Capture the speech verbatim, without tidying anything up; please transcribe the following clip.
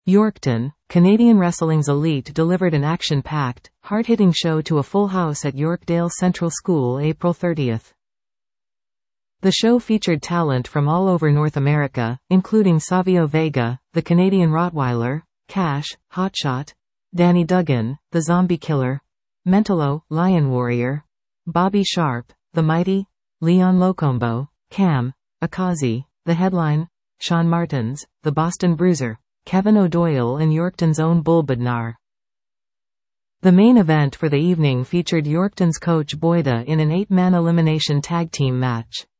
Yorkton, Canadian Wrestling's Elite delivered an action-packed, hard-hitting show to a full house at Yorkdale Central School April thirtieth. The show featured talent from all over North America, including Savio Vega, the Canadian Rottweiler, Cash, Hotshot, Danny Duggan, the Zombie Killer, Mentalo, Lion Warrior, Bobby Sharp, the Mighty, Leon Locombo, Cam, Akazi, the Headline, Sean Martins, the Boston Bruiser, Kevin O'Doyle and Yorkton's own Bull Bednar. The main event for the evening featured Yorkton's coach Boyda in an eight-man elimination tag team match.